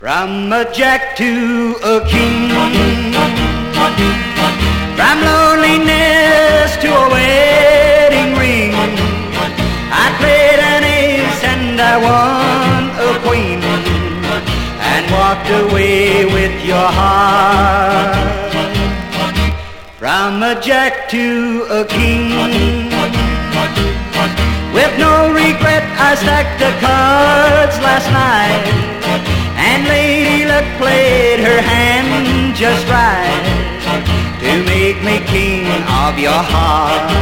From a jack to a king, from loneliness to a wedding ring, I played an ace and I won a queen, and walked away with your heart. From a jack to a king, with no regret I stacked the cards last night, and Lady Luck played her hand just right to make me king of your heart.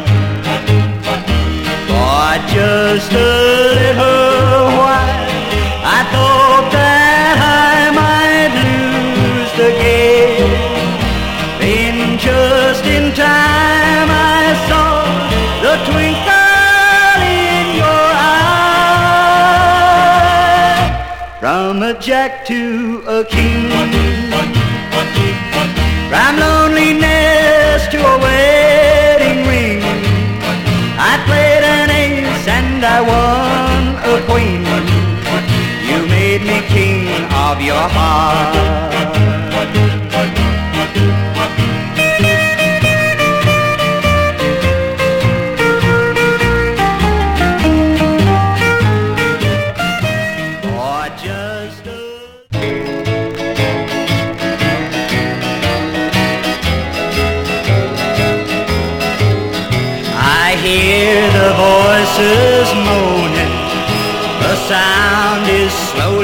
For just a little while I thought that I might lose the game. Then just in time I saw the twinkle in your eye. From a jack to a king, from loneliness to a wedding ring, I played an ace and I won a queen. You made me king of your heart. I hear the voices moaning, the sound is slow